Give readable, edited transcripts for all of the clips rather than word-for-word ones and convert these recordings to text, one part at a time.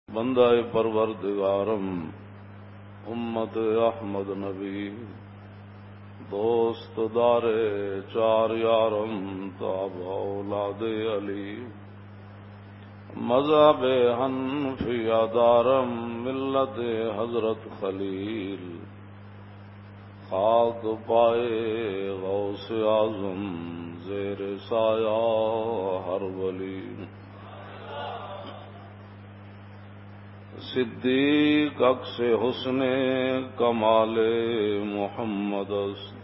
بندہ پروردگارم امت احمد نبی دوست دار چار یارم تاب اولاد علی مذہب حنفیہ دارم ملت حضرت خلیل خاک پائے غوث اعظم زیر سایہ ہر ولی صدیق عکس حسن کمال محمد است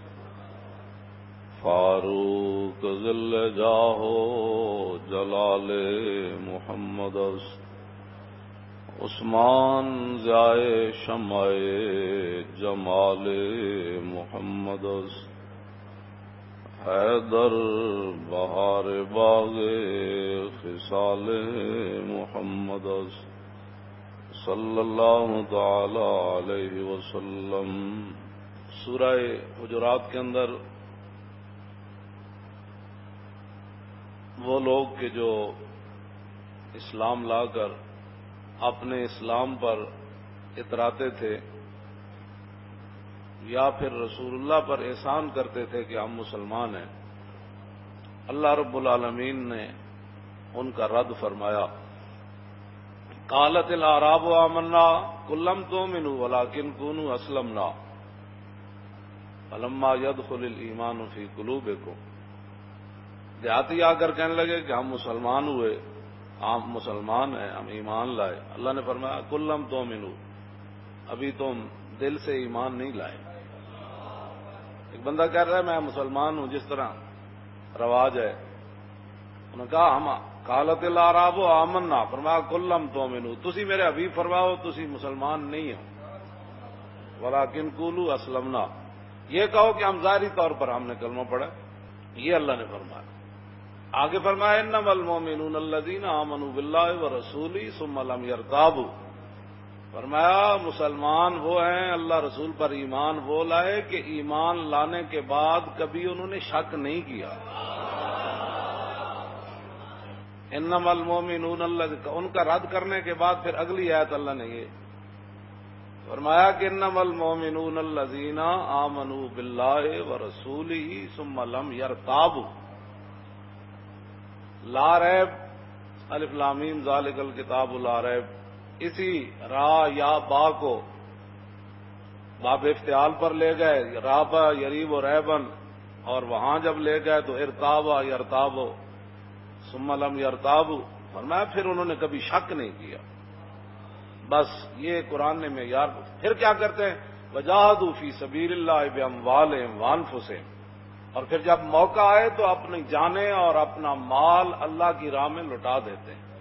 فاروق ذل جاہ جلال محمد است عثمان ضیاء شمع جمال محمد است حیدر بہار باغ خصال محمد است صلی اللہ تعالی علیہ وسلم۔ سورہ حجرات کے اندر وہ لوگ کہ جو اسلام لا کر اپنے اسلام پر اتراتے تھے یا پھر رسول اللہ پر احسان کرتے تھے کہ ہم مسلمان ہیں، اللہ رب العالمین نے ان کا رد فرمایا۔ قالت الاعراب آمنا قل لم تؤمنوا ولكن كونوا اسلمنا فلما يدخل الايمان في قلوبكم۔ دیہاتی آ کر کہنے لگے کہ ہم مسلمان ہوئے، ہم مسلمان ہیں، ہم ایمان لائے۔ اللہ نے فرمایا قل لم تؤمنوا، ابھی تم دل سے ایمان نہیں لائے۔ ایک بندہ کہہ رہا ہے میں مسلمان ہوں، جس طرح رواج ہے، انہوں نے کہا ہم قالت الاعراب آمنا، فرمایا قل لم تؤمنوا، تسی میرے حبیب فرماؤ تسی مسلمان نہیں ہو، ولکن قولوا اسلمنا، یہ کہو کہ ہم ظاہری طور پر ہم نے کلمہ پڑھا۔ یہ اللہ نے فرمایا۔ آگے فرمایا انما المؤمنون الذین آمنوا باللہ ورسولہ ثم لم یرتابوا، فرمایا مسلمان وہ ہیں اللہ رسول پر ایمان وہ لائے کہ ایمان لانے کے بعد کبھی انہوں نے شک نہیں کیا۔ انما المؤمنون الذین، ان کا رد کرنے کے بعد پھر اگلی آیت اللہ نے یہ فرمایا کہ انما المؤمنون الذین آمنوا باللہ ورسولہ ثم لم یرتابوا، لا ریب الف لام میم ذالک الکتاب لا ریب، اسی را یا با کو باب افتعال پر لے گئے، رابا یریب و ریبن، اور وہاں جب لے گئے تو ارتابا یرتابو ثم لم یرتابوا، فرمایا پھر انہوں نے کبھی شک نہیں کیا۔ بس یہ قرآن نے معیار۔ پھر کیا کرتے ہیں وجاہدوا فی سبیل اللہ باموالہم وانفسہم، اور پھر جب موقع آئے تو اپنی جانیں اور اپنا مال اللہ کی راہ میں لٹا دیتے ہیں۔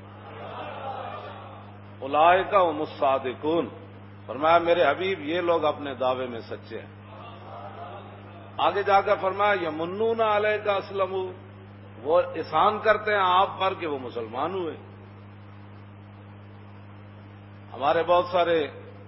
اولئک ھم الصادقون، فرمایا میرے حبیب یہ لوگ اپنے دعوے میں سچے ہیں۔ آگے جا کر فرمایا یمنون علیک اسلموا، وہ احسان کرتے ہیں آپ پر کہ وہ مسلمان ہوئے۔ ہمارے بہت سارے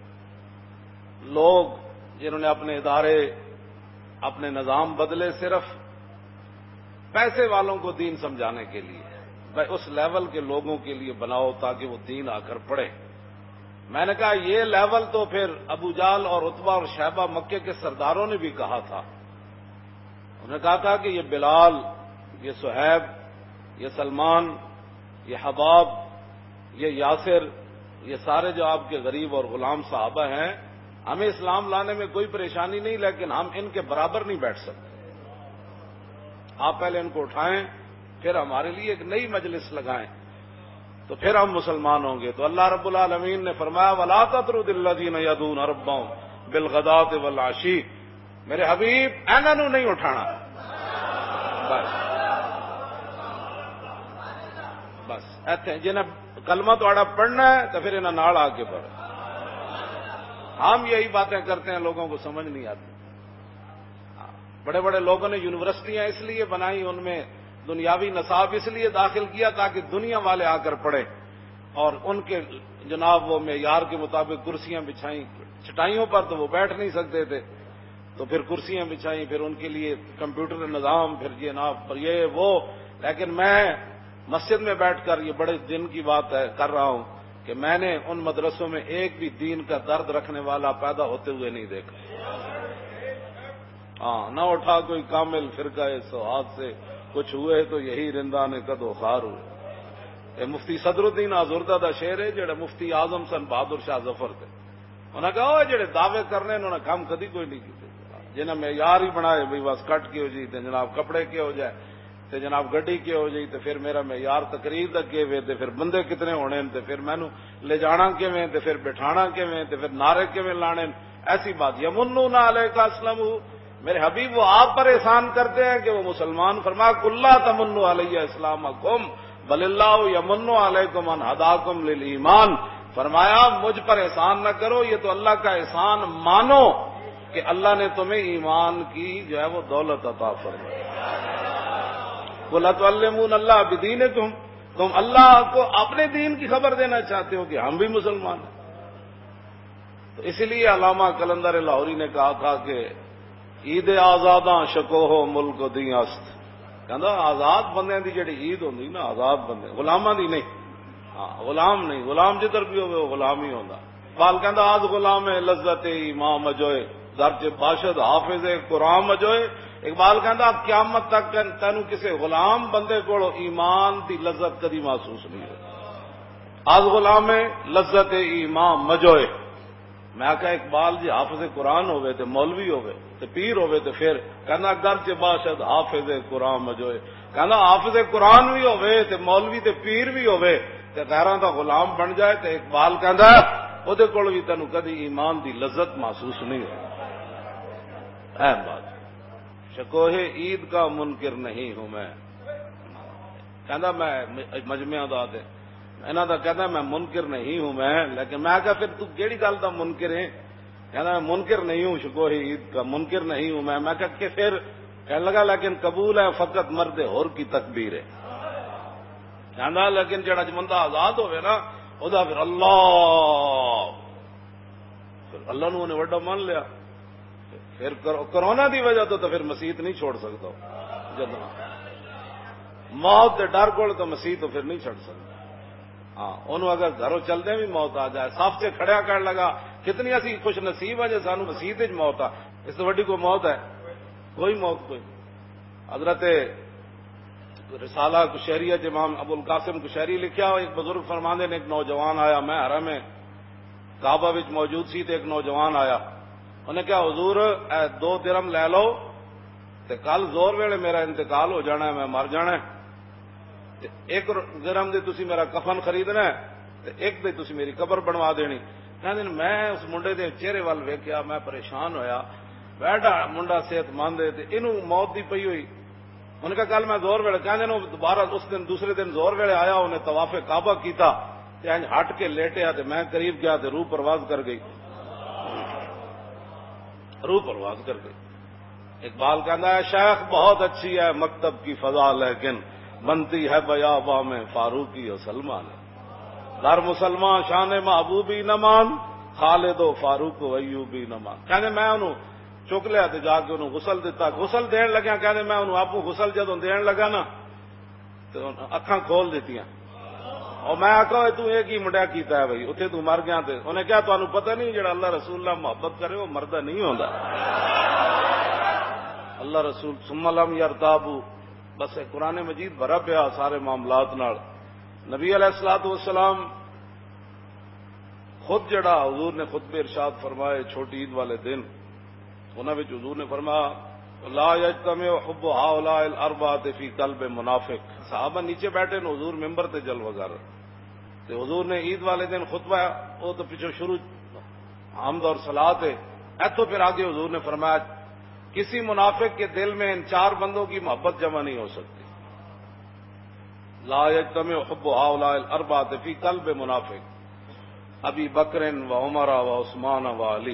لوگ جنہوں نے اپنے ادارے اپنے نظام بدلے صرف پیسے والوں کو دین سمجھانے کے لیے، بھائی اس لیول کے لوگوں کے لیے بناؤ تاکہ وہ دین آ کر پڑھے۔ میں نے کہا یہ لیول تو پھر ابو جہل اور عتبہ اور شیبہ مکے کے سرداروں نے بھی کہا تھا۔ انہوں نے کہا تھا کہ یہ بلال، یہ صہیب، یہ سلمان، یہ حباب، یہ یاسر، یہ سارے جو آپ کے غریب اور غلام صحابہ ہیں، ہمیں اسلام لانے میں کوئی پریشانی نہیں، لیکن ہم ان کے برابر نہیں بیٹھ سکتے۔ آپ پہلے ان کو اٹھائیں، پھر ہمارے لیے ایک نئی مجلس لگائیں، تو پھر ہم مسلمان ہوں گے۔ تو اللہ رب العالمین نے فرمایا وَلَا تَطْرُدِ الَّذِينَ يَدْعُونَ رَبَّهُم بِالْغَدَاةِ وَالْعَشِيِّ، میرے حبیب انہوں نے نہیں اٹھانا، بس ایتھے جنہیں کلمہ توڑا پڑھنا ہے تو پھر انہیں نال آ کے پڑھ۔ ہم یہی باتیں کرتے ہیں، لوگوں کو سمجھ نہیں آتی۔ بڑے بڑے لوگوں نے یونیورسٹیاں اس لیے بنائی، ان میں دنیاوی نصاب اس لیے داخل کیا تاکہ دنیا والے آ کر پڑھیں، اور ان کے جناب وہ معیار کے مطابق کرسیاں بچھائیں، چٹائیوں پر تو وہ بیٹھ نہیں سکتے تھے، تو پھر کرسیاں بچھائیں، پھر ان کے لیے کمپیوٹر نظام، پھر جناب پر یہ وہ۔ لیکن میں مسجد میں بیٹھ کر، یہ بڑے دن کی بات ہے کر رہا ہوں، کہ میں نے ان مدرسوں میں ایک بھی دین کا درد رکھنے والا پیدا ہوتے ہوئے نہیں دیکھا. ہاں، نہ اٹھا کوئی کامل فرقہ سواد سے کچھ ہوئے تو یہی رندان قد و خار ہوئے. یہ مفتی صدر الدین آزردہ دا شعر ہے جڑے مفتی اعظم سن بہادر شاہ ظفر تھے. انہوں نے کہا وہ جڑے دعوے کرنے انہوں نے کام کدی کوئی نہیں کیتے. جنہیں معیار ہی بنائے بھائی بس کٹ کے ہو جی تے جناب کپڑے کے ہو جائے تے جناب گڈی کے ہو جی تے پھر میرا معیار تقریر تک کے وے تے پھر بندے کتنے ہونے تے پھر مینوں لے جانا کیویں تے پھر بٹھانا کیویں تے پھر نعرے کیویں لانے. ایسی بات یمنون علیک اسلم، میرے حبیب وہ آپ پر احسان کرتے ہیں کہ وہ مسلمان. فرمایا کل لا تمنوا علی اسلامکم بل اللہ یمن علیکم ان ہداکم للایمان. فرمایا مجھ پر احسان نہ کرو، یہ تو اللہ کا احسان مانو کہ اللہ نے تمہیں ایمان کی جو ہے وہ دولت عطا فرمائی. قل اتعلمون اللہ بدینکم، تم اللہ کو اپنے دین کی خبر دینا چاہتے ہو کہ ہم بھی مسلمان ہیں. تو اس لیے علامہ قلندر لاہوری نے کہا تھا کہ عید آزاداں شکو ہو ملک دی است. کہندا آزاد بندے دی جڑی عید ہوندی نا، آزاد بندے غلاماں دی نہیں. ہاں غلام نہیں، غلام جدھر بھی ہوئے وہ غلام ہی ہوندا. بال کہندا آج غلام لذت امام مجوئے درج باشد حافظ قرآن مجوئے. اقبال کہندا قیامت تک تینوں کسی غلام بندے کو ایمان دی لذت کدی محسوس نہیں ہوئی. آج غلام لذت امام مجوئے. میں آخیا اقبال جی حافظ قرآن ہوئے تے مولوی ہوئے تے پیر ہوئے تے پھر کہنا درج باشد حافظ قرآن مجوئے. کہنا حافظ قرآن بھی ہوئے تے مولوی تے پیر بھی ہوئے تے غیراں دا غلام بن جائے تے اقبال کہندا اودے کول بھی تینوں کدی ایمان دی لذت محسوس نہیں ہوئی. اہم بات شکوہ عید کا منکر نہیں ہوں میں. کہندا میں مجمع دا دے انہاں دا کہندا میں منکر نہیں ہوں میں، لیکن میں کہا پھر تو کیڑی گل دا منکر ہے؟ کہندا میں منکر نہیں ہوں، شکوہ عید کا منکر نہیں ہوں میں کہا کہ پھر کہنے لگا لیکن قبول ہے فقط مرد حر کی تکبیر ہے. کہندا لیکن جڑا بندہ آزاد ہوئے نا او دا پھر اللہ نو نے وڈا مان لیا. پھر کرونا دی وجہ تو پھر مسیت نہیں چھوڑ سکتا. جب موت دے ڈر کول تو مسیت تو پھر نہیں چھڑ سکتا. ہاں انہوں اگر گھروں چلدے بھی موت آ جائے صاف سے کھڑیا کر لگا کتنی اسی خوش نصیب ہے جی سانو مسیت وچ موت آ. اس سے وڈی کوئی موت ہے؟ کوئی موت کوئی. حضرت رسالہ کشہریہ امام ابو القاسم کشہری لکھیا ایک بزرگ فرماندے نے ایک نوجوان آیا، میں حرم کعبہ وچ موجود سی تے ایک نوجوان آیا. انہیں کہا حضور 2 درہم لے لو تے کل زور ویلے میرا انتقال ہو جانا ہے، میں مر جانا ہے. 1 درہم دے تسی میرا کفن خریدنا ہے تے 1 دے تسی میری قبر بنوا دینی. کہندے میں اس منڈے دے چہرے وال ویکھیا، میں پریشان ہویا. بیٹھا منڈا صحت مند ہے تے اینوں موت دی پئی ہوئی. انہوں نے کہا کل میں زور ویلے کہندے نو دوبارہ اس دن دوسرے دن زور ویلے آیا، انہیں طواف کعبہ کیتا تے انج ہٹ کے لیٹیا تے میں قریب گیا تے روح پرواز کر گئی. روح پرواز کر گئی. اقبال کہتا ہے شیخ بہت اچھی ہے مکتب کی فضا لیکن بنتی ہے بیاباں میں فاروقی و سلمان. در مسلمان شان محبوبی نمان خالد و فاروق و ایوبی نمان. کہنے میں انہوں چک لیا تے جا کے انہوں غسل دیتا. غسل دین لگیا کہنے میں انہوں آپ کو غسل جدوں دین لگا نا تو اکھاں کھول دیتیاں اور میں آخا تو ایک ہی منڈیا کیتا ہے بھائی اتنے تو مر گیا. انہیں کہا تمہیں پتہ نہیں جڑا اللہ رسول اللہ محبت کرے وہ مردہ نہیں ہوتا. اللہ رسول ثم لم یرتابو بس قرآن مجید بھرا پیا سارے معاملات نال. نبی علیہ الصلوۃ والسلام خود جڑا حضور نے خطبے ارشاد فرمائے چھوٹی عید والے دن انہاں وچ حضور نے فرمایا لا یجتمع حب هؤلاء الاربعۃ فی قلب منافق. صحابہ نیچے بیٹھے نو حضور ممبر تے جلوہ گر تے حضور نے عید والے دن خطبہ وہ تو پیچھے شروع حمد اور صلاۃ ہے ایتھوں پھر آگے حضور نے فرمایا کسی منافق کے دل میں ان 4 بندوں کی محبت جمع نہیں ہو سکتی. لا یجتمع حب هؤلاء الاربعۃ فی قلب منافق ابی بکر و عمر و عثمان و علی.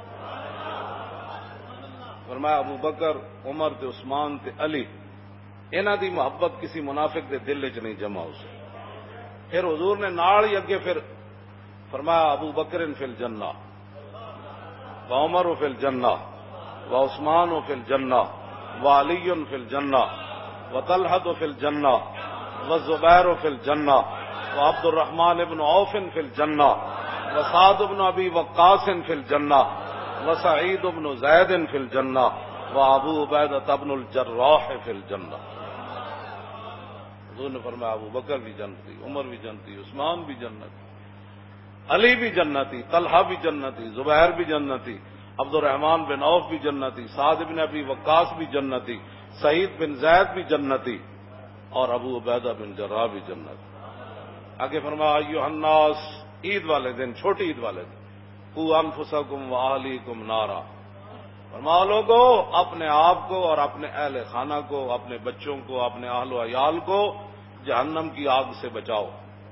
فرمایا ابو بکر عمر تے عثمان تے علی انہاں دی محبت کسی منافق دے دل وچ نہیں جمع ہو سکتی. پھر حضور نے نال ہی اگے پھر فرمایا ابو بکر فی الجنہ و عمر فی الجنہ و عثمان فی الجنہ و علی فی الجنہ و طلحہ فی الجنہ و زبیر فی الجنہ وعبد الرحمن بن عوف فی الجنہ وسعد بن ابی وقاص فی الجنہ وسعید بن زید فی الجنہ وابو عبیدہ بن الجراح فی الجنہ. حضور نے فرمایا ابو بکر بھی جنتی، عمر بھی جنتی، عثمان بھی جنتی، علی بھی جنتی، طلحہ بھی جنتی، زبیر بھی جنتی، عبد الرحمن بن عوف بھی جنتی، سعد بن ابی وقاص بھی جنتی، سعید بن زید بھی جنتی اور ابو عبیدہ بن جراح بھی جنتی. آگے فرمایا ایھا الناس، عید والے دن، چھوٹی عید والے دن، قوا انفسکم واہلیکم نارا، فرمایا لوگو اپنے آپ کو اور اپنے اہل خانہ کو، اپنے بچوں کو، اپنے اہل و عیال کو جہنم کی آگ سے بچاؤ.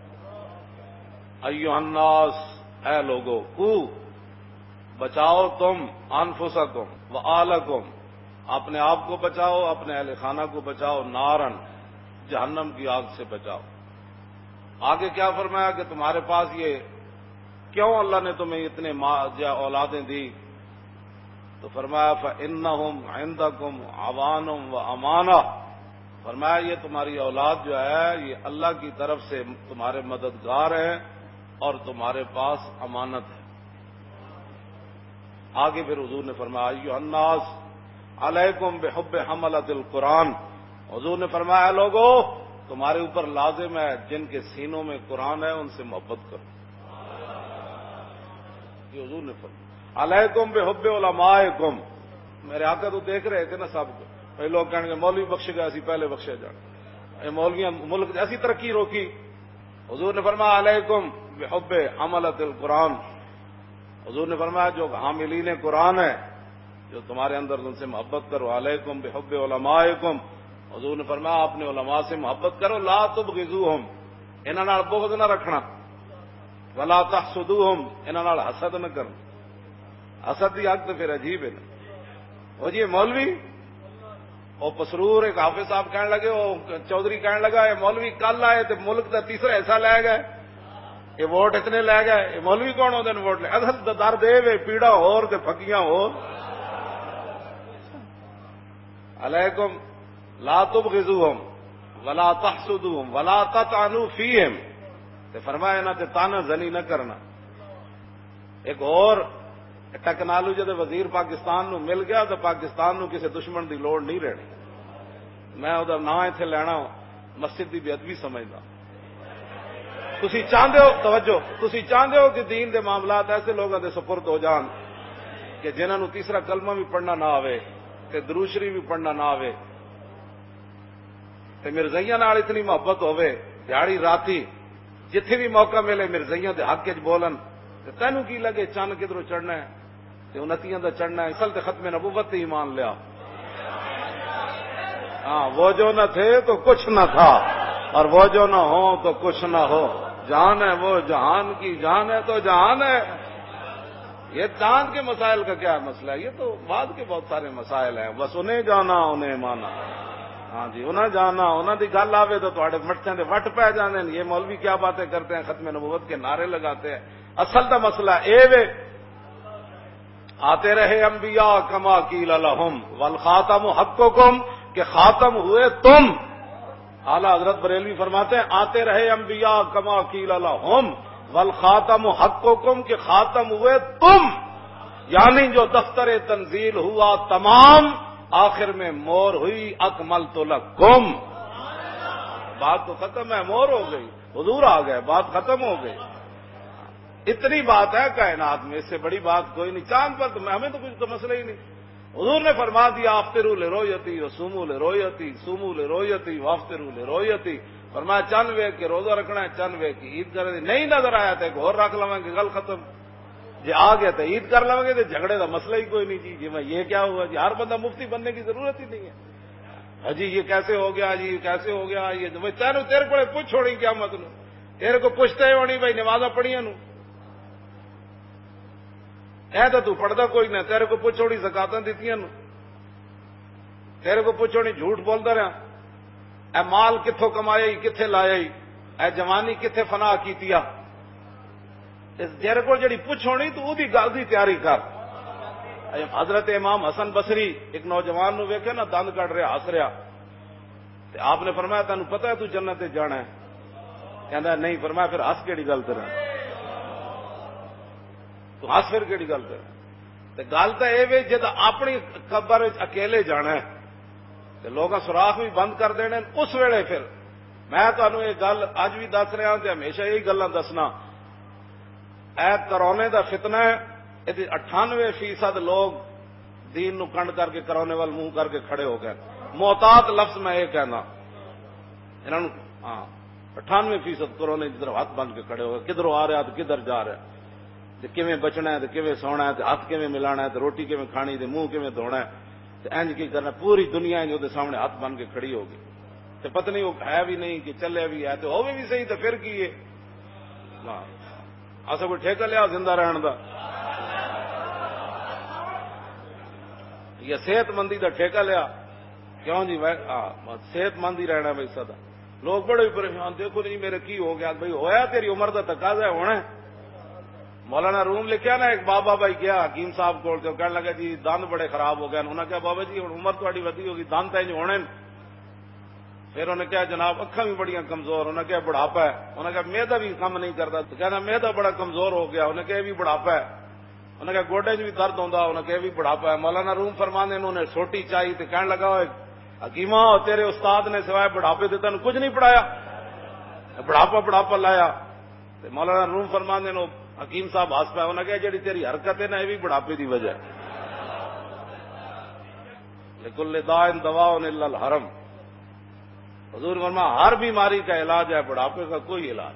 ایھا الناس، اے لوگو، قو، بچاؤ تم، انفسکم واہلکم، اپنے آپ کو بچاؤ، اپنے اہل خانہ کو بچاؤ، نارن، جہنم کی آگ سے بچاؤ. آگے کیا فرمایا کہ تمہارے پاس یہ کیوں اللہ نے تمہیں اتنے اولادیں دی؟ تو فرمایا فَإِنَّهُمْ عِندَكُمْ عَوَانٌ وَأَمَانَةٌ، فرمایا یہ تمہاری اولاد جو ہے یہ اللہ کی طرف سے تمہارے مددگار ہیں اور تمہارے پاس امانت ہے. آگے پھر حضور نے فرمایا ایھا الناس علیکم بحب حملۃ القرآن، حضور نے فرمایا لوگو تمہارے اوپر لازم ہے جن کے سینوں میں قرآن ہے ان سے محبت کرو. یہ حضور نے فرمایا علیکم بحب علمائکم. میرے آقا تو دیکھ رہے تھے نا سب کو، کئی لوگ کہیں گے مولوی بخش گئے اسی پہلے بخشے جان، مولویاں ملک ایسی ترقی روکی. حضور نے فرمایا علیکم بحب حملۃ القرآن، حضور نے فرمایا جو حاملین قرآن ہے جو تمہارے اندر ان سے محبت کرو. علیکم بحب علمائکم، حضور نے فرمایا اپنے علماء سے محبت کرو. لا تبغضوہم، انہاں نال بغض نہ رکھنا. ولا تحسدوہم، انہاں نال حسد نہ کرنا. حسد دی حق تو پھر عجیب ہے نا. وہ جی مولوی وہ پسرور ایک حافظ صاحب کہنے لگے، وہ چودھری کہنے لگا یہ مولوی کل آئے تو ملک کا تیسرا حصہ لے گئے، یہ ووٹ اتنے لے گئے، یہ مولوی کون ہوتے ہیں ووٹ لے؟ اصل درد اے پیڑا ہور تے پھکیاں ہو. علیکم لا تبغضوہم ولا تحسدوہم ولا تطعنوا فیہم، تے فرمایا نہ تے تانا زنی نہ کرنا. ایک اور ٹیکنالوجی دے وزیر پاکستان نو مل گیا تو پاکستان نو کسی دشمن دی لوڑ نہیں رہنی. میں وہ نام اتنے لینا مسجد دی بے ادبی سمجھدا. تسی چاہتے ہو، توجہ، تسی چاہتے ہو کہ دین دے معاملات ایسے لوگوں دے سپرد ہو جان کہ جنہاں نو تیسرا کلمہ بھی پڑھنا نہ آوے تے درود شریف بھی پڑھنا نہ آوے تے مرزائیاں نال اتنی محبت ہوے دیہڑی راتی جتھے بھی موقع ملے مرزائیاں دے حق وچ بولن تے تینوں کی لگے چند کدھروں چڑھنا ہے تے انتیاں دا چڑھنا ہے. اصل تے ختم نبوت تے ایمان لیا. ہاں وہ جو نہ تھے تو کچھ نہ تھا اور وہ جو نہ ہو تو کچھ نہ ہو. جان ہے وہ جہان کی جان ہے تو جہان ہے. یہ چاند کے مسائل کا کیا مسئلہ ہے؟ یہ تو بعد کے بہت سارے مسائل ہیں. بس انہیں جانا انہیں مانا. ہاں جی انہیں جانا انہوں دی گل آوے تو تھوڑے مٹھیاں دے وٹ پہ جانے. یہ مولوی کیا باتیں کرتے ہیں، ختم نبوت کے نعرے لگاتے ہیں. اصل دا مسئلہ اے وے آتے رہے انبیاء کما قیل لہم والخاتم حقکم، کہ خاتم ہوئے تم. اعلیٰ حضرت بریلوی فرماتے ہیں آتے رہے انبیاء کما قیل لہم والخاتم حقکم، کہ خاتم ہوئے تم. یعنی جو دفتر تنزیل ہوا تمام، آخر میں مور ہوئی اکملت لکم. بات تو ختم ہے، مور ہو گئی، حضور آ گئے، بات ختم ہو گئی. اتنی بات ہے کائنات میں، اس سے بڑی بات کوئی نہیں. چاند پر تو ہمیں تو کچھ تو مسئلہ ہی نہیں. حضور نے فرما دیا افطروا لرؤیتی وصوموا لرؤیتی، صوموا لرؤیتی وافطروا لرؤیتی. فرمایا چند ویک کے روزہ رکھنا ہے، چند ویک کی عید کرے. نہیں نظر آیا تو ایک اور رکھ لواں گے، گل ختم. جی آ گیا تو عید کر لواں گے، تو جھگڑے کا مسئلہ ہی کوئی نہیں. جی میں یہ کیا ہوا جی، ہر بندہ مفتی بننے کی ضرورت ہی نہیں ہے. جی یہ کیسے ہو گیا، جی کیسے ہو گیا، یہ تیرے کو پوچھ چھوڑی کیا مطلب، تیرے کو پوچھتے ہونی بھائی نمازاں پڑھیاں نو تو پڑھتا کوئی نہ. تیرے کو پوچھوڑی زکاتاں دیتیاں نو، تیرے کو پوچھوڑی جھوٹ بولتا رہا. اے مال کتھوں کمایا کتھے لایا، اے جوانی کتھے فنا کیتیا. تیرے کو جڑی پوچھوڑی تو دی گل دی تیاری کر. حضرت امام حسن بصری ایک نوجوان نو ویکھے نا دند کٹ رہا ہس رہا، تے آپ نے فرمایا تینوں پتہ ہے تو جنت جانا ہے؟ کہندا نہیں فرمایا پھر ہس کیڑی گل تے تو ہس پھر کیڑی گل تے گل تو یہ وے جد اپنی قبر اکیلے جانا ہے تو لوگ سوراخ بھی بند کر دینے اس ویلے پھر میں تمہیں یہ گل اج بھی دس رہا تے ہمیشہ یہی گلاں دسنا اے کرونے دا فتنہ ہے یہ 98% لوگ دین نو کنڈ کر کے کرونے وال منہ کر کے کھڑے ہو گئے محتاط لفظ میں یہ کہنا انہوں ہاں 98% کرونے کی طرف ہاتھ بن کے کھڑے ہو گئے کدھروں آ رہا تو کدھر جا رہا کیویں بچنا ہے تو کیویں سونا ہے تو ہاتھ کیویں ملانا ہے تو روٹی کیویں کھانی تو منہ کیویں دھونا ہے تو انج کی کرنا پوری دنیا جو سامنے ہاتھ بن کے کھڑی ہوگی تو پتہ نہیں وہ ہے بھی نہیں کہ چلے بھی ہے تو ہوگی بھی صحیح تو پھر کی ہے اصل کوئی ٹھیکہ لیا زندہ رہن دا یا صحت مندی کا ٹھیکہ لیا کیوں جی صحت مند ہی رہنا بھائی سدا لوگ بڑے پریشان دیکھو نہیں میرے کی ہو گیا بھائی ہویا تیری عمر کا تقاضا ہے ہونا مولانا روم لکھیا نا ایک بابا بھائی گیا حکیم صاحب کو کہنے لگا جی دند بڑے خراب ہو گئے انہوں نے کہا بابا جی عمر تھوڑی ودی ہوگی دند تو ہونے پھر انہوں نے کہا جناب اکھاں بھی بڑی کمزور انہوں نے کہا بڑھاپا ہے انہوں نے کہا میدا بھی کم نہیں کرتا تو کہنا میدا بڑا کمزور ہو گیا انہوں نے کہا یہ بھی بڑھاپا ہے انہوں نے کہا گوڈے بھی درد ہوتا انہوں نے کہا یہ بھی بڑھاپا ہے مولانا روم فرمانے انہوں نے چھوٹی چاہی تو کہنے لگا حکیمہ تیرے استاد نے سوائے بڑھاپے دیتا کچھ نہیں پڑھایا بڑھاپا لایا مولانا روم فرمانے نے حکیم صاحب ہس پایا انہوں نے کہا جی تیری حرکت ہے نا یہ بھی بڑھاپے کی وجہ ہے لکل داء دواء الا الحرم حضور فرما ہر بیماری کا علاج ہے بڑھاپے کا کوئی علاج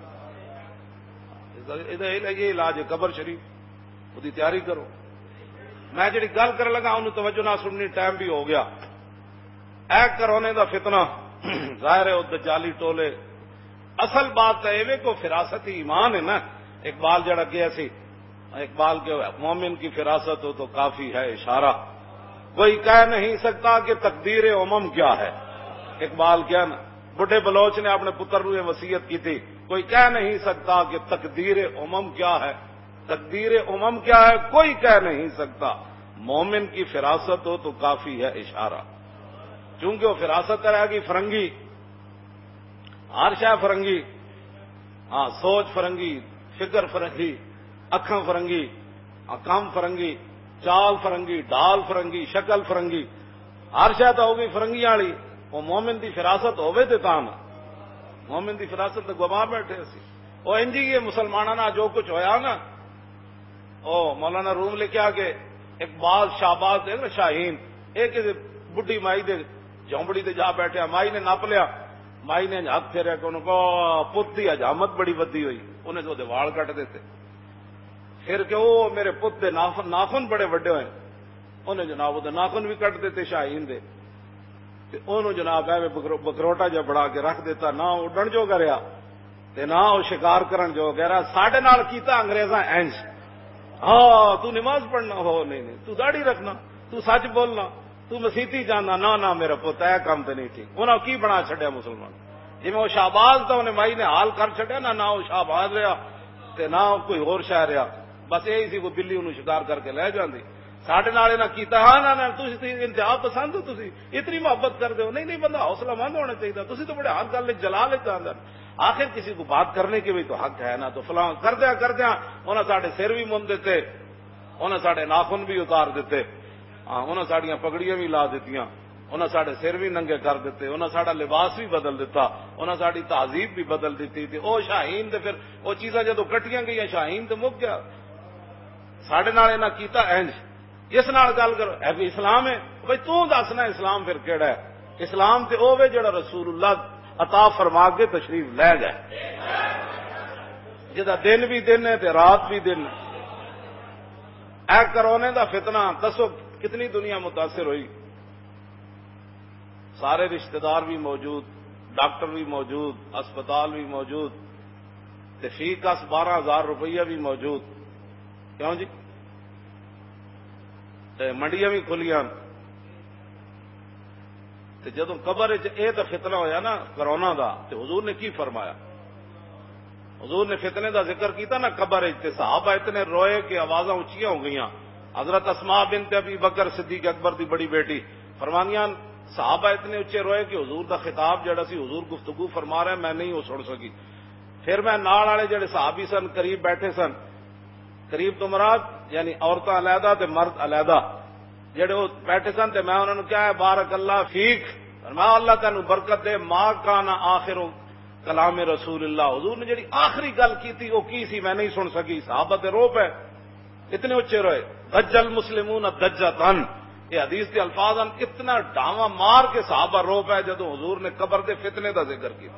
یہ علاج ہے قبر شریف وہی تیاری کرو میں جی گل کر لگا انہوں توجہ نہ سننی ٹائم بھی ہو گیا اے کرونے دا فتنہ ظاہر ہے دجالی ٹولے اصل بات تو یہ کو فراست ایمان ہے نا اقبال جڑا گیا سی اقبال کے مومن کی فراست ہو تو کافی ہے اشارہ کوئی کہہ نہیں سکتا کہ تقدیر امم کیا ہے اقبال کیا نا بڈھے بلوچ نے اپنے پتر کو یہ وصیت کی تھی کوئی کہہ نہیں سکتا کہ تقدیر امم کیا ہے تقدیر امم کیا ہے کوئی کہہ نہیں سکتا مومن کی فراست ہو تو کافی ہے اشارہ چونکہ وہ فراست رہے گی فرنگی ہر شے فرنگی ہاں سوچ فرنگی فکر فرنگی اکھاں فرنگی کام فرنگی چال فرنگی ڈال فرنگی شکل فرنگی ہر شے تو ہوگی فرنگی والی وہ مومن دی فراست ہوے تے تاں مومن دی فراست تے گوا بیٹھے اسی وہ انجی یہ مسلماناں نال جو کچھ ہویا نا او مولانا روم لکھیا کہ اقبال شہباز دے نا شاہین ایک بڈھی مائی دے جھونپڑی تے جا بیٹھیا مائی نے نپ لیا مائی نے ہاتھ پھیریا کہ انہوں کو پت دی حجامت بڑی ودی ہوئی انہیں تو وال کٹ دیتے پھر کہ وہ میرے پت دے ناخن بڑے وڈے ہوئے انہیں جناب وہ ناخن بھی کٹ دیتے شاہین دے انہوں جناب ایویں بکروٹا جا بڑا کے رکھ دیتا نہ اڈن جو کریا تے نہ وہ شکار کرن جو گیا ساڈے نال کیتا انگریزاں اینج ہاں تو نماز پڑھنا ہو نہیں تو داڑھی رکھنا تو سچ بولنا تو مسیتی جانا نہ میرا پوتا ہے کام تو نہیں ٹھیک انہوں کی بنا چڈیا مسلمان جی میں وہ شہباز تھا انہیں مائی نے حال کر چڈیا نہ وہ شہباز رہا تے نہ کوئی ہور شہ رہا بس یہی سی وہ بلی انہوں شکار کر کے لے جاندی ساڈے نال نہ کیتا ہاں نہ تسی انتہا پسند ہو تسی اتنی محبت کر دو نہیں بندہ حوصلہ مند ہونا چاہیے تسی تو بڑے حق گل جلا لیتا اندر آخر کسی کو بات کرنے کے بھی تو حق ہے نا تو فلاں کردیا انہیں ساڈے سر بھی من دیتے انہیں ساڈے ناخن بھی اتار دیتے ہاں انہیں ساڑیاں پگڑیاں بھی لا دیتیاں انہیں ساڑے سر بھی ننگے کر دیتے انہیں ساڑا لباس بھی بدل دیتا انہیں ساڑی تہذیب بھی بدل دیتی تھی او شاہین دے پھر وہ چیزاں جدو کٹیاں گئی شاہین تو مک گیا ساڑے نال انہاں کیتا اینج اس نال گل کرو اے بھی اسلام ہے بھائی تو دسنا اسلام پھر کیڑا ہے اسلام تے او وے جڑا رسول اللہ عطا فرما کے تشریف لے گئے جدا دن بھی دن ہے تے رات بھی دن اے کرونے دا فتنہ دسو کتنی دنیا متاثر ہوئی سارے رشتہ دار بھی موجود ڈاکٹر بھی موجود اسپتال بھی موجود فی کس 12,000 روپیہ بھی موجود کیوں جی منڈیاں بھی کھلیاں جدو قبر یہ تو فتنہ ہویا نا کرونا دا تو حضور نے کی فرمایا حضور نے فتنے دا ذکر کیتا نا قبر صحابہ اتنے روئے کہ آوازاں اچھیاں ہو گئیاں حضرت اسماء بنت ابی بکر صدیق اکبر دی بڑی بیٹی فرمانیاں صحابہ اتنے اچھے روئے کہ حضور دا خطاب جڑا سی حضور گفتگو فرما رہے میں نہیں وہ سن سکی پھر میں نال والے جڑے صحابی سن قریب بیٹھے سن، قریب تو مراد یعنی عورتیں علیحدہ تے مرد علیحدہ جڑے وہ بیٹھے سن، تے میں انہوں نے کیا ہے بارک اللہ فیک، فرمایا اللہ تینوں برکت دے، ما کان آخر کلام رسول اللہ، حضور نے جڑی آخری گل کی تھی وہ کی سی میں نہیں سن سکی، صحابہ تے رو پے اتنے اچے روئے، دج المسلمون دجتن، یہ حدیث کے الفاظ ہم اتنا ڈاواں مار کے صحابہ رو پے جدو حضور نے قبر دے فتنے دا ذکر کیا،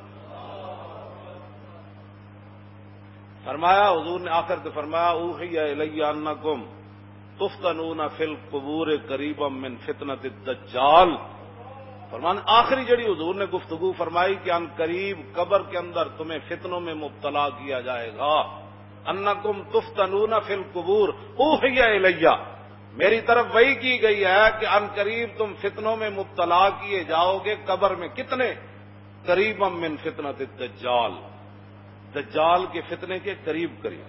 فرمایا حضور نے آخر تے فرمایا اوحی الی انکم تفتنون فی القبور قریبا من فتنۃ الدجال، فرمان آخری جڑی حضور نے گفتگو فرمائی کہ ان قریب قبر کے اندر تمہیں فتنوں میں مبتلا کیا جائے گا، انکم تفتنون فی القبور اوحی الی، میری طرف وحی کی گئی ہے کہ ان قریب تم فتنوں میں مبتلا کیے جاؤ گے قبر میں، کتنے؟ قریبا من فتنۃ الدجال، دجال کے فتنے کے قریب قریب،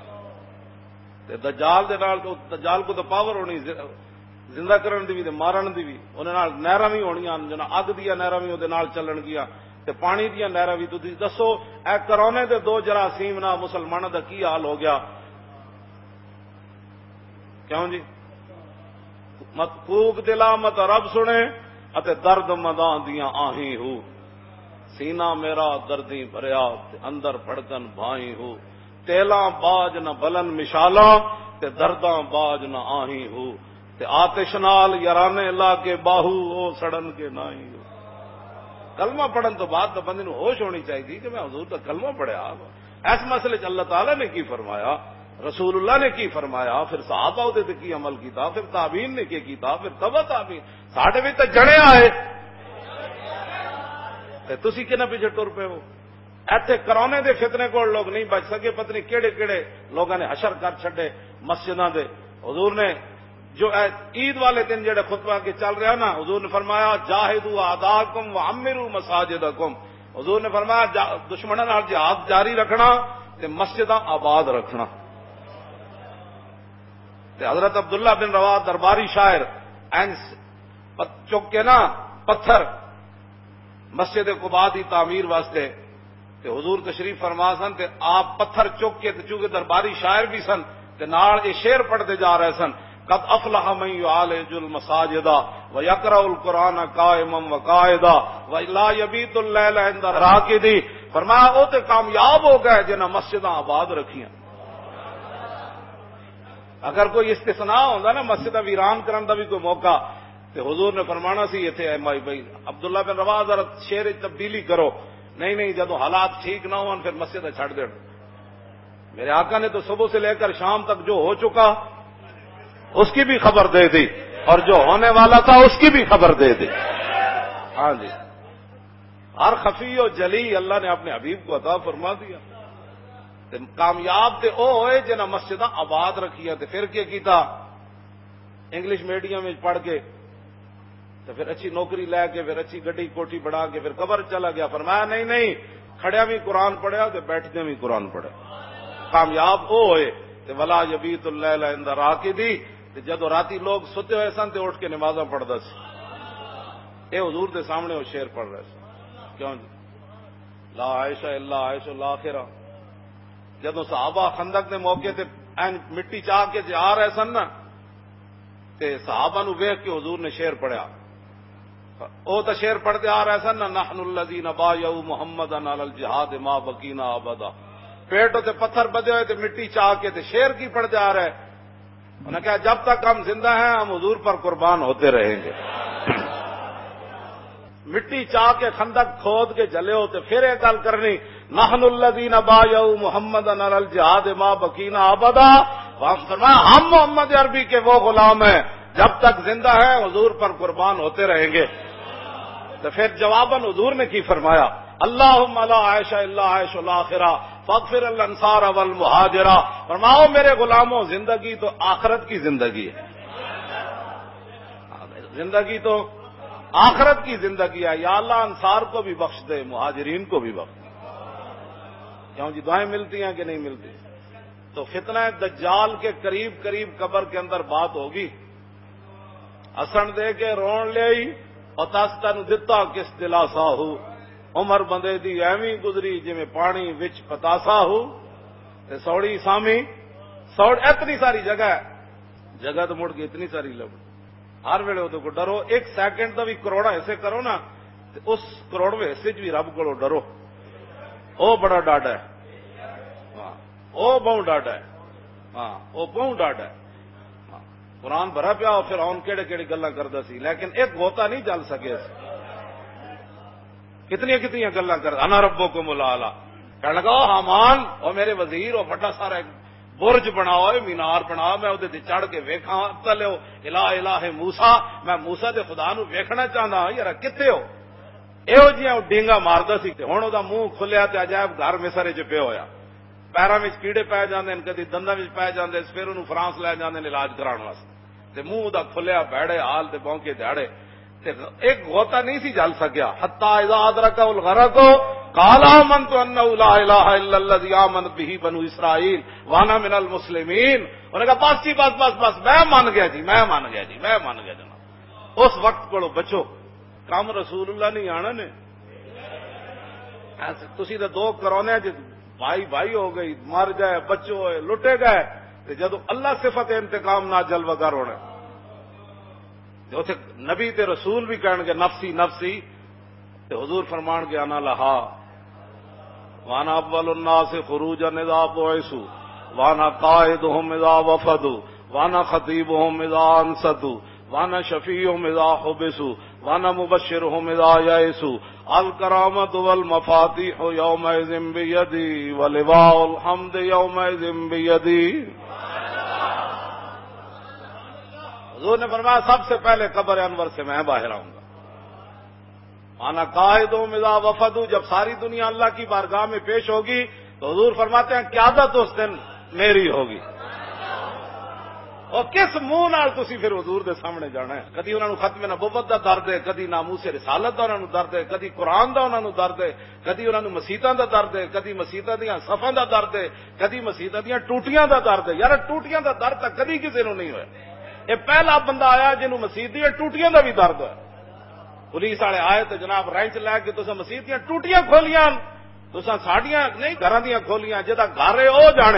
دجال دے نال تو دجال کو تو پاور ہونی زندہ کرن دی بھی تے مارن دی بھی، انہاں نال نہراں بھی ہونیاں، جنا اگ دیاں نہراں بھی اودے نال چلن گیاں تے پانی دیاں نہراں بھی، تسی دسو اے کرونے دے دو جراثیم نال مسلماناں دا کی حال ہو گیا؟ کیوں جی؟ مت کوک دلا مت رب سنے اتے درد مداں دیاں آہیں ہو، سینہ میرا دردی بھریا تے اندر پھڑکن بھائی ہو، تیلاں باج نہ بلن مشالاں تے درداں باج نہ آہیں ہو، تے آتش نال یارانے لا کے باہو او سڑن کے نائی ہو۔ کلمہ پڑھن تو بعد تو بندے نو ہوش ہونی چاہیے کہ میں حضور کا کلمہ پڑھیا، اس مسئلے چ اللہ تعالیٰ نے کی فرمایا، رسول اللہ نے کی فرمایا، پھر صحابہ دے کی عمل کیتا، پھر تابعین نے کی کیتا، پھر تبع تابعین، ساڈے بھی تے جڑے آئے تے تسی کنا پیچھے ٹر پے ہو؟ ایتھے کرونے دے فتنے کو لوگ نہیں بچ سکے، پتہ نہیں کیڑے کیڑے لوگوں نے حشر کر چھڈے مسجداں دے۔ حضور نے جو عید والے دن جڑے خطبہ کے چل رہا نا، حضور نے فرمایا جاہدوا اعداءکم وعمروا مساجدکم، حضور نے فرمایا دشمنوں نال جہاد جاری رکھنا تے مسجداں آباد رکھنا۔ تے حضرت عبداللہ بن رواح درباری شاعر چک کے نا پتھر مسجد قباء دی تعمیر واسطے تے حضور تشریف فرما سن، تے آپ پتھر چک کے چونکہ درباری شاعر بھی سن تے نال یہ شعر پڑھتے جا رہے سن، قد افلح من يعالج المساجد ويقرأ القرآن قائما وقاعدا ولا يبيت الليل عند راقدي، فرمایا وہ تے کامیاب ہو گئے جنہاں مسجداں آباد رکھیاں۔ اگر کوئی استثناء ہوندا نا مسجد ویران کرن دا بھی کوئی موقع تے حضور نے فرمانا سی ایتھے اے مائی بھائی عبداللہ بن رواح ذرا شعر تبدیلی کرو، نہیں جدو حالات ٹھیک نہ ہون پھر مسجد چھڑ دیں۔ میرے آقا نے تو صبح سے لے کر شام تک جو ہو چکا اس کی بھی خبر دے دی اور جو ہونے والا تھا اس کی بھی خبر دے دی۔ ہاں جی، ہر خفی و جلی اللہ نے اپنے حبیب کو عطا فرما دیا۔ کامیاب تے او ہوئے جنہاں مسجداں آباد رکھیا، تے پھر کیا کیتا؟ انگلش میڈیم میں پڑھ کے تو پھر اچھی نوکری لے کے پھر اچھی گڈی کوٹھی بڑھا کے پھر قبر چلا گیا۔ فرمایا نہیں کھڑیا بھی قرآن پڑھیا تے بیٹھدے بھی قرآن پڑھیا۔ کامیاب او ہوئے تے ولا یبیت اللیل عند راقدی، تے جدو راتی لوگ ستے ہوئے سن تے اٹھ کے نمازاں پڑھدا سی۔ اے حضور دے سامنے وہ شعر پڑھ رہے سن، کیوں جی؟ لا عیش الا عیش الاخرہ۔ جدو صحابہ خندق دے موقع تے مٹی چاہ کے جا رہے سن نا تے صحابہ نو ویکھ کے حضور نے شعر پڑھیا، او تو شعر پڑھتے آ رہے سن نا، نحن الذین بایعوا محمدا علی الجہاد ما بقینا ابدا، پیٹوں تے پتھر بدے ہوئے تے مٹی چاہ کے تے شعر کی پڑھتے آ رہے، انہوں نے کہا جب تک ہم زندہ ہیں ہم حضور پر قربان ہوتے رہیں گے۔ مٹی چاہ کے خندق کھود کے جلے ہوتے پھر ایک گل کرنی، نحن الذین بایعوا محمدا علی الجہاد ما بقینا ابدا، فرمایا ہم محمد عربی کے وہ غلام ہیں جب تک زندہ ہیں حضور پر قربان ہوتے رہیں گے۔ تو پھر جواباً حضور نے کی فرمایا، اللہم لا عیش الا عیش الاخرہ فاغفر الانصار والمہاجرہ، فرماؤ میرے غلاموں زندگی تو آخرت کی زندگی ہے، زندگی تو آخرت کی زندگی ہے، یا اللہ انصار کو بھی بخش دے مہاجرین کو بھی بخش دے۔ کیوں جی دعائیں ملتی ہیں کہ نہیں ملتی؟ تو فتنہ دجال کے قریب قبر کے اندر بات ہوگی، ہسن دے کے رون لے اور تس تین دتا کس دلاسا ہو، عمر بندے دی ایویں گزری جویں پانی وچ پتاسا ہو تے سوڑی سامی سوڑ اتنی ساری جگہ تو مڑ کے اتنی ساری لب ہر ویلے وہ کو ڈرو، ایک سیکنڈ کا بھی کروڑا حصے کرو نا تے اس کروڑویں حصے چ بھی رب کو ڈرو، او بڑا ڈاڈا ہے، ہاں او بہوں ڈاڈا ہے، ہاں او بہوں ڈاڈا ہے، ہاں قرآن بھرا پیا اور پھر آن کہڑے کہڑی گلاں کردا سی، لیکن ایک غوطہ نہیں چل سکے، کتنی گلاں کر انا ربکم الاعلی، کہنے لگا او حامان او میرے وزیر او بڑا سارا برج بناؤ مینار بنا، میں وہ چڑھ کے ویکھاں تلو الہ موسا، میں موسا دے خدا نو ویکھنا چاہتا ہوں، یار کتے ہو یہو جہاں ڈینگا ماردا سی، ہوں وہ منہ کھلیا تے عجائب گھر مصر چ پیا ہوا، پیروں میں کیڑے پی جاندے ہیں، کدی دنداں وچ پی جاندے، پھر انہوں فرانس لے جاندے ہیں علاج کران واسطے، تے منہ دا کھلیا بیڑے حال تے بونکے دیہڑے، تے ایک غوطہ نہیں سی جل سکیا، حتی اذا ادرک الغرق قال آمنت انہ لا الہ الا الذی آمنت بہ بنو اسرائیل وانا من المسلمین، انہوں نے کہا بس جی بس میں مان گیا جناب، اس وقت کو بچو، کام رسول اللہ نہیں آنا نے، تسی تو دو کرونے جی بھائی ہو گئی، مر گئے بچو ہوئے لٹے گئے، جدو اللہ صفت انتقام نہ جلوگر ہونے، جو تھے نبی تے رسول بھی کہنے گے نفسی نفسی، تے حضور فرمان گے انا لہا وانا اول الناس خروجا اذا بعثوا وانا قائدهم اذا وفدوا وانا خطیبهم اذا انصتوا وانا شفیعهم اذا حبسوا وانا مبشرهم اذا یئسوا الکرامۃ والمفاتیح یومئذ بیدی ولواء الحمد یومئذ بیدی۔ حضور نے فرمایا سب سے پہلے قبر انور سے میں باہر آؤں گا، انا قائدوں اذا وفدوا، جب ساری دنیا اللہ کی بارگاہ میں پیش ہوگی تو حضور فرماتے ہیں قیادت اس دن میری ہوگی، اور کس منہ نال تسی پھر حضور دے سامنے جانا ہے، کدی انہاں نوں ختم نبوت دا درد ہے، کدی ناموس رسالت دا انہاں نوں درد ہے، کدی قرآن دا انہاں نوں درد ہے، کدی انہاں نوں مسیتاں دا درد ہے، کدی مسیتاں دیاں صفاں دا درد ہے، کدی مسیتاں دیاں ٹوٹیاں دا درد ہے، یار ٹوٹیاں دا درد تک کدی کسی نوں نہیں ہویا، یہ پہلا بندہ آیا جنہوں مسیت دی ٹوٹیاں دا بھی درد ہے، پولیس والے آئے تو جناب رینچ لے کے تساں مسیت دیاں ٹوٹیاں کھولیاں، تساں ساڈیاں نہیں گھراں دیاں کھولیاں، جدا گھر ہے او جانے۔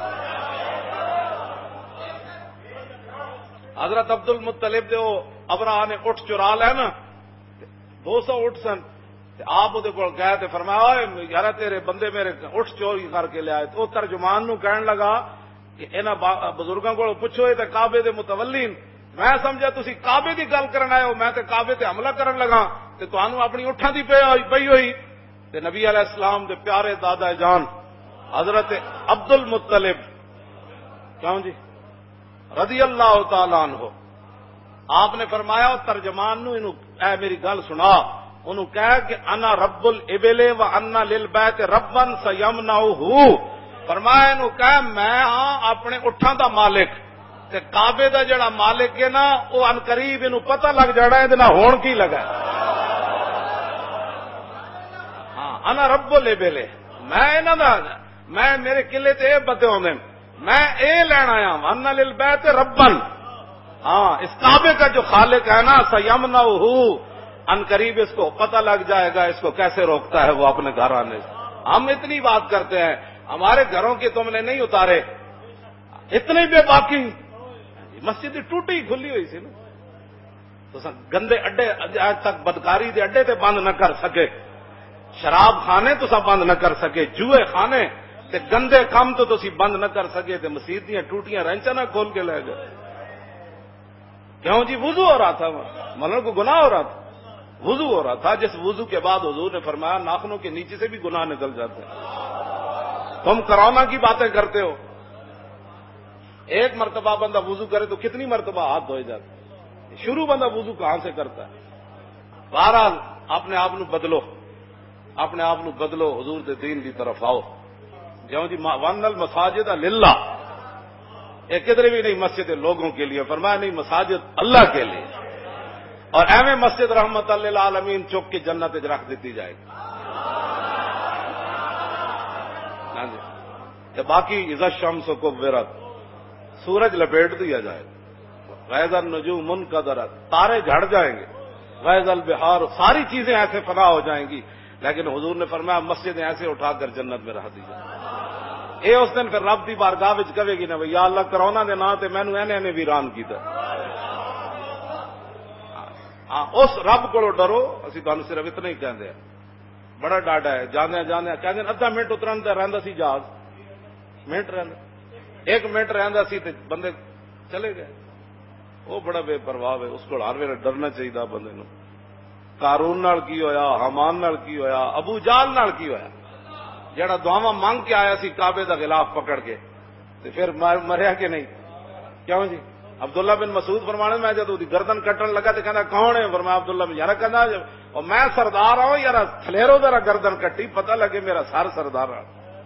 حضرت عبد المطلب دے ابراہ نے اٹھ چرا لے نا، 200 اٹھ سن، آپ وہ گئے تو فرمایا یار تیرے بندے میرے اٹھ چوری کر کے لے آئے، تو ترجمان نو کہن لگا کہ انہاں بزرگاں کو پوچھو یہ تے کعبے دے متولین، میں سمجھا تسی کعبے دی گل کرن آئے ہو، میں تے کعبے تے حملہ کرن لگا تے تانوں اپنی اٹھاں دی پئی ہوئی، تے نبی علیہ السلام دے پیارے دادا جان حضرت عبد المطلب کیوں جی رضی اللہ تعالی عنہ، آپ نے فرمایا ترجمان نو انہوں اے میری گل سنا، انہوں کہا کہ انا رب الابل و انا للبیت ربا سیمنعہ، فرمایا انہوں کہا میں ہاں اپنے اٹھاں دا مالک، تے کعبے دا جڑا مالک ہے نا وہ ان قریب انہوں پتہ لگ جانا ہے دینا ہون کی لگا، ہاں انا رب الابل، میں میرے قلعے تے بتے ہوندے، میں اے لینا آیا ہوں ان للبیت ربن، ہاں اس کعبے کا جو خالق ہے نا سیمنعہ، ان قریب اس کو پتہ لگ جائے گا اس کو کیسے روکتا ہے وہ اپنے گھر آنے سے۔ ہم اتنی بات کرتے ہیں ہمارے گھروں کی تم نے نہیں اتارے، اتنے بے باقی مسجد ٹوٹی کھلی ہوئی سی نا، تو گندے اڈے آج تک بدکاری دے اڈے تے بند نہ کر سکے، شراب خانے تو سب بند نہ کر سکے، جوئے خانے تے گندے کام تو تسی بند نہ کر سکے، تے مسجد دیاں ٹوٹیاں رینچاں نہ کھول کے لے گئے، کیوں جی وضو ہو رہا تھا، مطلب کو گناہ ہو رہا تھا، وضو ہو رہا تھا، جس وضو کے بعد حضور نے فرمایا ناخنوں کے نیچے سے بھی گناہ نکل جاتے ہیں، تم کرونا کی باتیں کرتے ہو، ایک مرتبہ بندہ وضو کرے تو کتنی مرتبہ ہاتھ دھوئے جاتے، شروع بندہ وضو کہاں سے کرتا ہے؟ بہرحال اپنے آپ بدلو، حضور دے دین کی طرف آؤ، جیوں جی وَأَنَّ الْمَسَاجِدَ لِلَّهِ، ایک کدھر بھی نہیں مسجد لوگوں کے لیے، فرمایا نہیں مساجد اللہ کے لیے، اور ایویں مسجد رحمت للعالمین چوک کی جنت رکھ دیتی جائے گی، کہ باقی اذا الشمس کورت، سورج لپیٹ دیا جائے گا، وَإِذَا النُّجُومُ انْكَدَرَتْ، تارے جھڑ جائیں گے، وَإِذَا الْبِحَارُ، ساری چیزیں ایسے فنا ہو جائیں گی، لیکن حضور نے فرمایا مسجدیں ایسے اٹھا کر جنت میں رکھ دیجیے. یہ اس دن پھر رب دی بارگاہ وچ کہے گی نا یا اللہ کرونا دے نام تے مینوں اینے ویران کیتا. اس رب کو ڈرو. اسی تمہیں صرف اتنا ہی کہندے ہیں, بڑا ڈاڈا ہے. جانے کہندے ادھا منٹ اترن تے رہندا سی جہاز, منٹ رہندا, 1 منٹ رہندا سی تے بندے چلے گئے. وہ بڑا بے پرواہ ہے, اس کو ہر ویلے ڈرنا چاہیے بندے نو. قارون نال کی ہویا, حامان نال کی ہویا, ابو جہل نال کی ہویا, جڑا دعاواں مانگ کے آیا سی کعبے دا غلاف پکڑ کے تے پھر مریا کہ نہیں؟ کیوں جی؟ عبداللہ بن مسعود فرمانے میں جب دی گردن کٹن لگا تو کہنا کون ہے؟ فرمایا عبداللہ بن, یار کہنا اور میں سردار ہوں یار, تھلیرو ذرا گردن کٹی پتہ لگے میرا سر سردار ہے.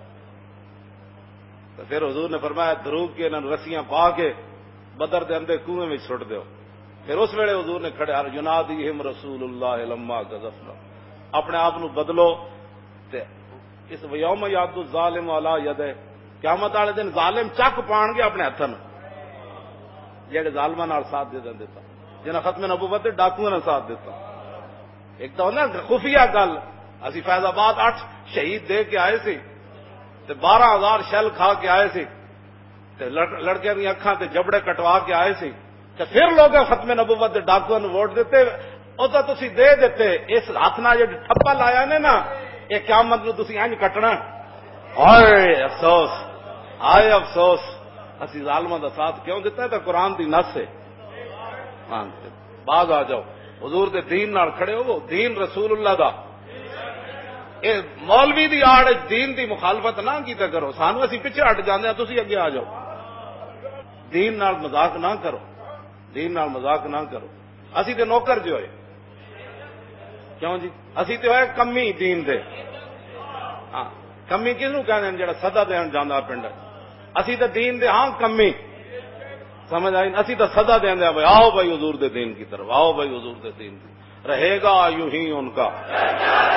تو پھر حضور نے فرمایا دھروگ کے انہوں رسیاں پا کے بدر دے اندے کنویں میں سٹ دیو. پھر اس ویلے حضور نے کھڑے ینادیہم رسول اللہ لما غزفنا, اپنے آپ نو بدلو. تے اس یوم یاد الظالم علی یدہ, قیامت والے دن ظالم چک پان گے اپنے ہاتھوں جہے ظالماں نال ساتھ دے دیتا, جنہاں ختم نبوت دے ڈاکوؤں نے ساتھ دیتا. ایک تو نا خفیہ گل, اسی فیض آباد 8 شہید دے کے آئے سی تے 12,000 شل کھا کے آئے سی تے لڑکیاں دی اکھاں تے جبڑے کٹوا کے آئے سی تے پھر لوگ ختم نبوت دے ڈاکوؤں نے ووٹ دیتے. او تو تسی دے دیتے, اس ہاتھ نال جے ٹھپا لایا نے نا یہ قیامت نو تسی انج کٹنا. ہائے افسوس, ہائے افسوس, اسی ظالماں دا ساتھ کیوں دیتا ہے؟ تو قرآن دی نص ہے. باز آ جاؤ, حضور دے دین نال کھڑے ہو, دین رسول اللہ دا. اے مولوی دی آڑ دین دی مخالفت نہ کیتا کرو, سانو اسی پیچھے ہٹ جاندے ہیں, تسی اگے آ جاؤ. دین نال مذاق نہ کرو, دین نال مذاق نہ کرو. اسی تے نوکر جو ہوئے, کیوں جی؟ اسی تے ہوئے کمی دین دے. ہاں کمی کسنوں کہندے ہیں؟ جڑا سدا دین جاندا پنڈ. اسی تے دین دے ہاں کمی, سمجھ آئی؟ اسی تے سدا دین دے آؤ بھائی حضور دے دین کی طرف, آؤ بھائی حضور دے دین کی. رہے گا یوں ہی ان کا